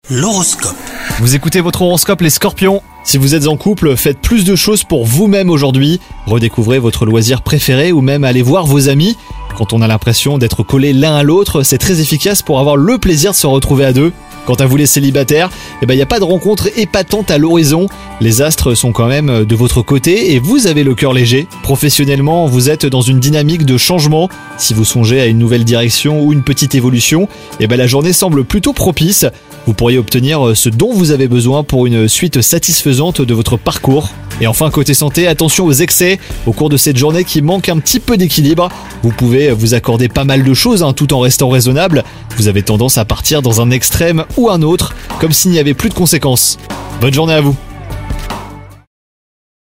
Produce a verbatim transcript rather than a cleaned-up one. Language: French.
L'horoscope. Vous écoutez votre horoscope les Scorpions. Si vous êtes en couple, faites plus de choses pour vous-même aujourd'hui. Redécouvrez votre loisir préféré ou même allez voir vos amis. Quand on a l'impression d'être collés l'un à l'autre, c'est très efficace pour avoir le plaisir de se retrouver à deux. Quant à vous les célibataires, eh ben, y a pas de rencontre épatante à l'horizon. Les astres sont quand même de votre côté et vous avez le cœur léger. Professionnellement, vous êtes dans une dynamique de changement. Si vous songez à une nouvelle direction ou une petite évolution, eh ben, la journée semble plutôt propice. Vous pourriez obtenir ce dont vous avez besoin pour une suite satisfaisante de votre parcours. Et enfin, côté santé, attention aux excès. Au cours de cette journée qui manque un petit peu d'équilibre, vous pouvez vous accorder pas mal de choses hein, tout en restant raisonnable. Vous avez tendance à partir dans un extrême ou un autre, comme s'il n'y avait plus de conséquences. Bonne journée à vous.